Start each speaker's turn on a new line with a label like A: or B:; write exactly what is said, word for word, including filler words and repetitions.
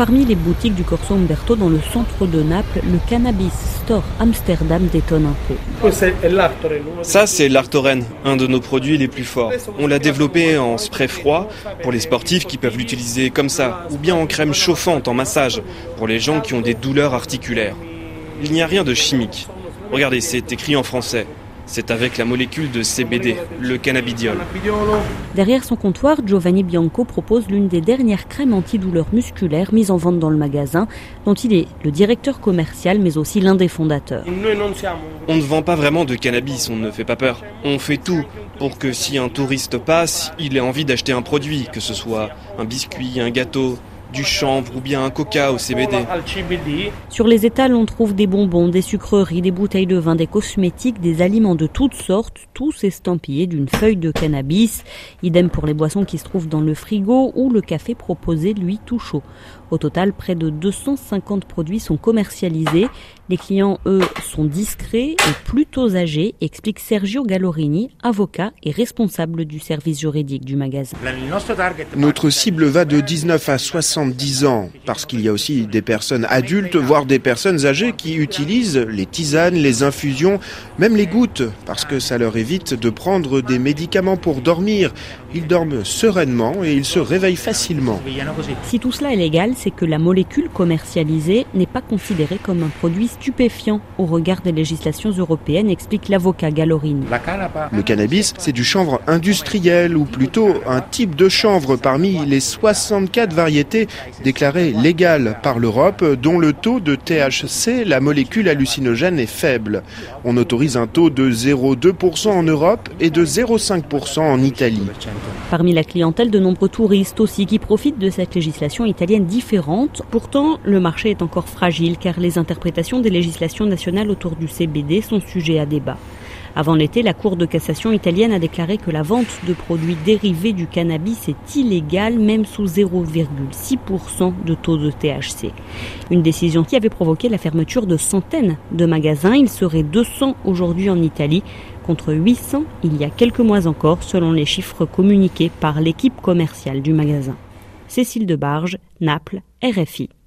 A: Parmi les boutiques du Corso Umberto dans le centre de Naples, le Cannabis Store Amsterdam détonne un peu.
B: Ça, c'est l'Artoren, un de nos produits les plus forts. On l'a développé en spray froid pour les sportifs qui peuvent l'utiliser comme ça, ou bien en crème chauffante en massage pour les gens qui ont des douleurs articulaires. Il n'y a rien de chimique. Regardez, c'est écrit en français. C'est avec la molécule de C B D, le cannabidiol.
A: Derrière son comptoir, Giovanni Bianco propose l'une des dernières crèmes antidouleurs musculaires mises en vente dans le magasin, dont il est le directeur commercial, mais aussi l'un des fondateurs.
B: On ne vend pas vraiment de cannabis, on ne fait pas peur. On fait tout pour que si un touriste passe, il ait envie d'acheter un produit, que ce soit un biscuit, un gâteau, du chanvre ou bien un coca au C B D.
A: Sur les étals, on trouve des bonbons, des sucreries, des bouteilles de vin, des cosmétiques, des aliments de toutes sortes, tous estampillés d'une feuille de cannabis. Idem pour les boissons qui se trouvent dans le frigo ou le café proposé, lui, tout chaud. Au total, près de deux cent cinquante produits sont commercialisés. Les clients, eux, sont discrets et plutôt âgés, explique Sergio Gallorini, avocat et responsable du service juridique du magasin.
C: Notre cible va de dix-neuf à soixante-dix ans, parce qu'il y a aussi des personnes adultes, voire des personnes âgées qui utilisent les tisanes, les infusions, même les gouttes, parce que ça leur évite de prendre des médicaments pour dormir. Ils dorment sereinement et ils se réveillent facilement.
A: Si tout cela est légal, c'est que la molécule commercialisée n'est pas considérée comme un produit stupéfiant au regard des législations européennes, explique l'avocat Gallorini.
C: Le cannabis, c'est du chanvre industriel, ou plutôt un type de chanvre parmi les soixante-quatre variétés déclarées légales par l'Europe, dont le taux de T H C, la molécule hallucinogène, est faible. On autorise un taux de zéro virgule deux pour cent en Europe et de zéro virgule cinq pour cent en Italie.
A: Parmi la clientèle, de nombreux touristes aussi qui profitent de cette législation italienne différente. Pourtant, le marché est encore fragile car les interprétations des législations nationales autour du C B D sont sujets à débat. Avant l'été, la Cour de cassation italienne a déclaré que la vente de produits dérivés du cannabis est illégale, même sous zéro virgule six pour cent de taux de T H C. Une décision qui avait provoqué la fermeture de centaines de magasins. Il serait deux cents aujourd'hui en Italie, contre huit cents il y a quelques mois encore, selon les chiffres communiqués par l'équipe commerciale du magasin. Cécile Debarge, Naples, R F I.